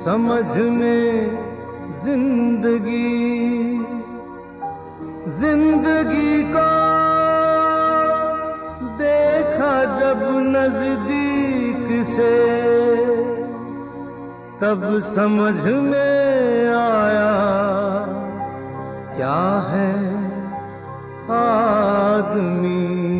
समझ में जिंदगी को देखा जब नजदीक से, तब समझ में आया क्या है आदमी।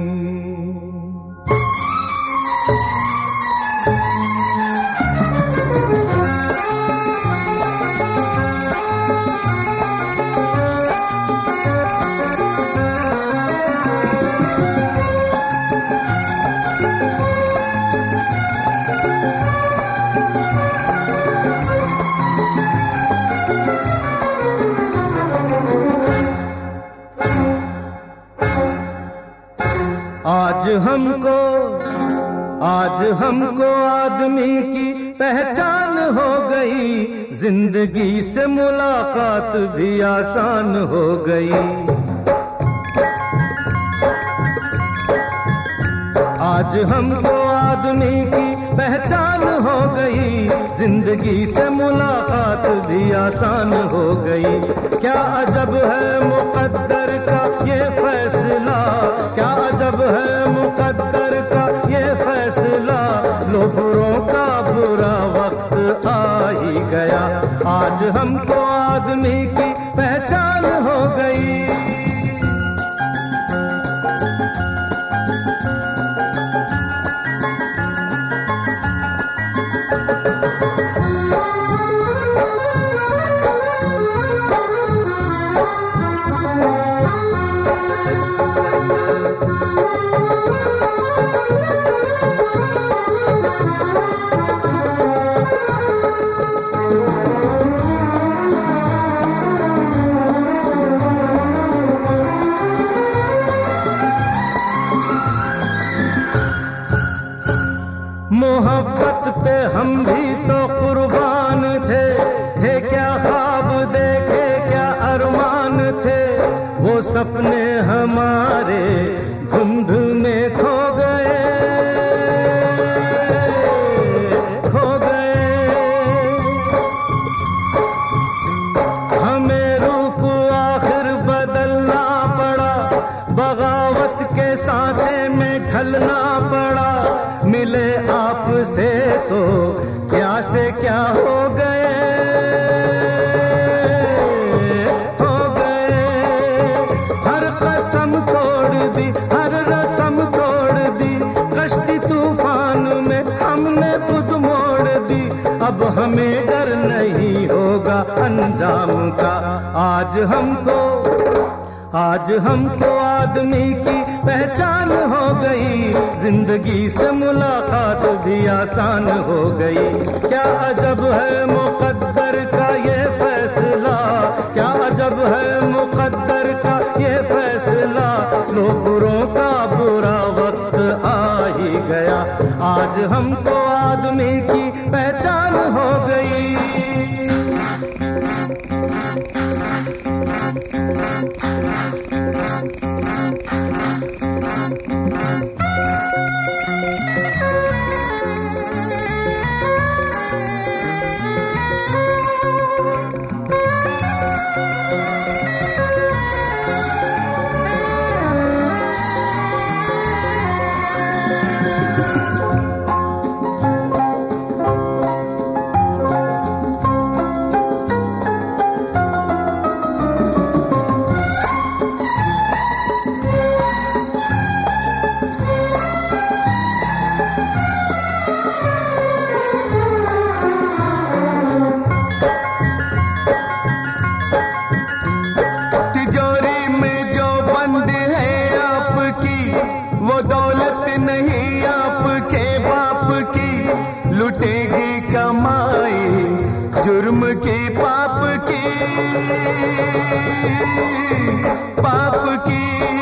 आज हमको आदमी की पहचान हो गई, जिंदगी से मुलाकात भी आसान हो गई। आज हमको आदमी की पहचान हो गई, जिंदगी से मुलाकात भी आसान हो गई। क्या अजब है मुक़द्दर का ये फैसला, क्या अजब है मुक़द्दर का ये फैसला। लो बुरों का बुरा वक्त आ ही गया, आज हमको आदमी की पहचान हो गई। मोहब्बत पे हम भी तो कुर्बान थे क्या ख्वाब देखे क्या अरमान थे। वो सपने हमारे धुंध में खो गए। हमें रूप आखिर बदलना पड़ा, बगावत के सांचे में ढलना पड़ा। मिले आपसे तो क्या से क्या हो गए। हर कसम तोड़ दी, हर रस्म तोड़ दी, कश्ती तूफान में हमने खुद मोड़ दी। अब हमें डर नहीं होगा अंजाम का। आज हमको आदमी की पहचान हो गई, जिंदगी से मुलाकात भी आसान हो गई। क्या अजब है मुक़द्दर का ये फैसला, क्या अजब है मुक़द्दर का ये फैसला। लो बुरों का बुरा वक्त आ ही गया, आज हमको आदमी की पहचान हो गई। नहीं आपके बाप की, लुटेगी कमाई जुर्म की पाप की, पाप की।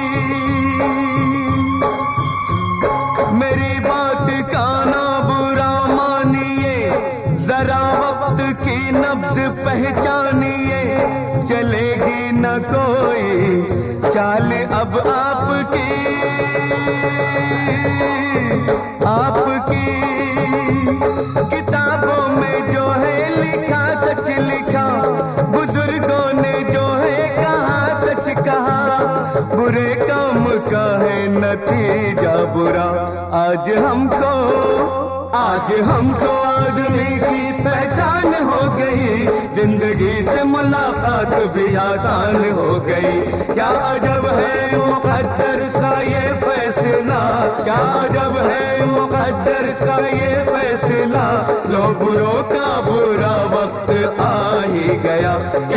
मेरी बात का ना बुरा मानिए, जरा वक्त की नब्ज पहचानिए। चलेगी न कोई चाल अब आपकी, आपकी किताबों में जो है लिखा हमको आदमी की पहचान हो गई, जिंदगी से मुलाकात भी आसान हो गई। क्या अजब है मुक़द्दर का ये फैसला, क्या अजब है मुक़द्दर का ये फैसला, लो बुरों का बुरा वक्त आ ही गया।